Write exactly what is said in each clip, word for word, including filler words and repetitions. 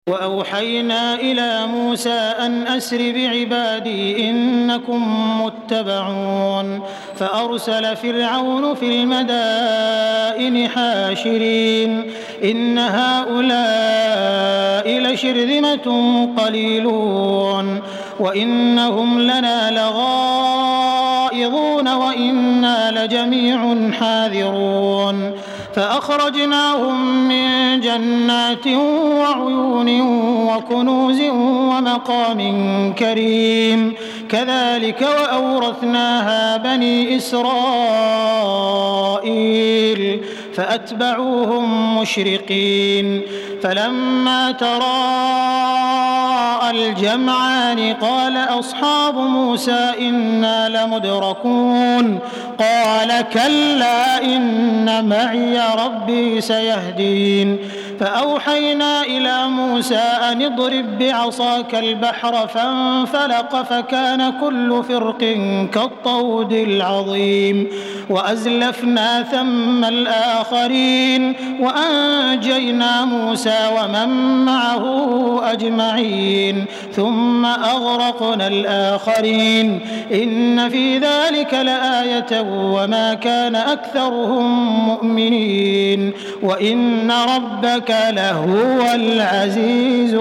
وأوحينا إلى موسى أن أسر بعبادي إنكم متبعون فأرسل فرعون في المدائن حاشرين إن هؤلاء لشرذمة قليلون وإنهم لنا لغائظون وإنا لجميع حاذرون فأخرجناهم من جنات وعيون وكنوز ومقام كريم كذلك وأورثناها بني إسرائيل فأتبعوهم مشرقين فلما تراءى الجمعان قال أصحاب موسى إنا لمدركون قال كلا إن معي ربي سيهدين فأوحينا إلى موسى أن اضرب بعصاك البحر فانفلق فكان كل فرق كالطود العظيم وأزلفنا ثم الآخرين وأنجينا موسى ومن معه أجمعين ثم أغرقنا الآخرين إن في ذلك لآية وما كان أكثرهم مؤمنين وإن ربك لهو العزيز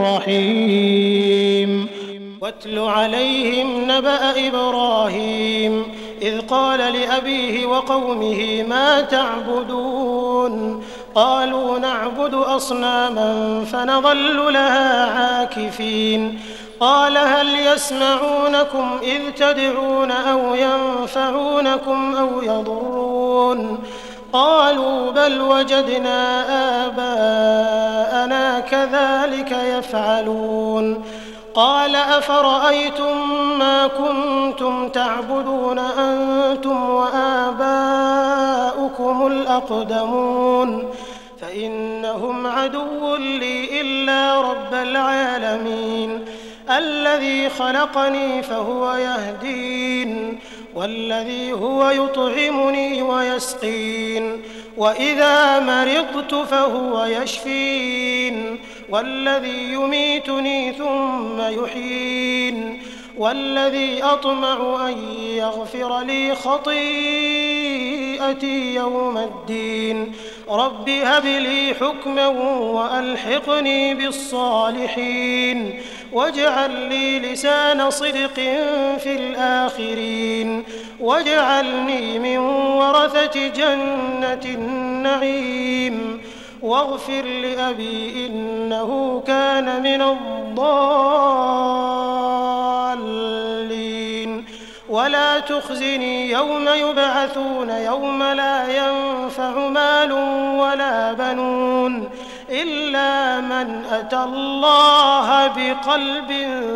الرحيم واتل عليهم نبأ إبراهيم إذ قال لأبيه وقومه ما تعبدون قالوا نعبد أصناما فنظل لها عاكفين قال هل يسمعونكم إذ تدعون أو ينفعونكم أو يضرون قالوا بل وجدنا آباءنا كذلك يفعلون قال أفرأيتم ما كنتم تعبدون أنتم وآباؤكم الأقدمون فإنهم عدو لي إلا رب العالمين الذي خلقني فهو يهدين والذي هو يطعمني ويسقين وإذا مرضت فهو يشفين والذي يميتني ثم يحيين والذي أطمع أن يغفر لي خطيئتي يوم الدين رب هب لي حكما وألحقني بالصالحين واجعل لي لسان صدق في الآخرين واجعلني من ورثة جنة النعيم واغفر لأبي إنه كان من الضالين ولا تخزني يوم يبعثون يوم لا ينفع مال ولا بنون إلا من أتى الله بقلب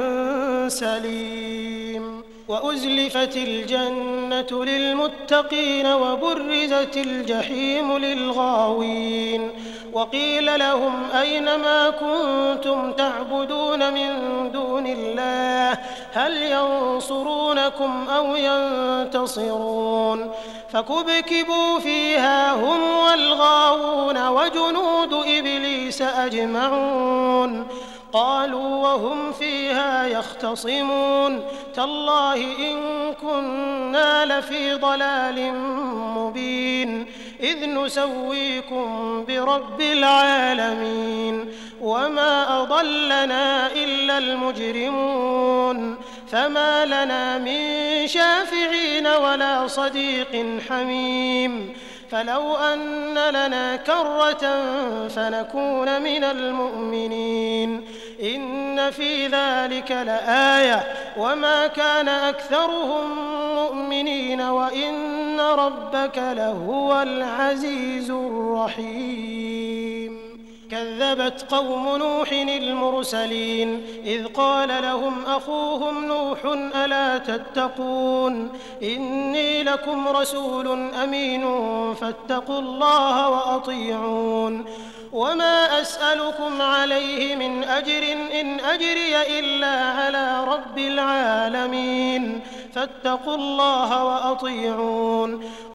سليم وأزلفت الجنة للمتقين وبرزت الجحيم للغاوين وقيل لهم أين ما كنتم تعبدون من دون الله هل ينصرونكم أو ينتصرون فكبكبوا فيها هم والغاوون وجنود إبليس أجمعون قالوا وهم فيها يختصمون تالله إن كنا لفي ضلال مبين إذ نسويكم برب العالمين وما أضلنا إلا المجرمون فما لنا من شافعين ولا صديق حميم فلو أن لنا كرة فنكون من المؤمنين إن في ذلك لآية وما كان أكثرهم مؤمنين وإن ربك لهو العزيز الرحيم كذبت قوم نوح المرسلين إذ قال لهم أخوهم نوح ألا تتقون إني لكم رسول أمين فاتقوا الله وأطيعون وما أسألكم عليه من أجر إن أجري إلا على رب العالمين فاتقوا الله وأطيعون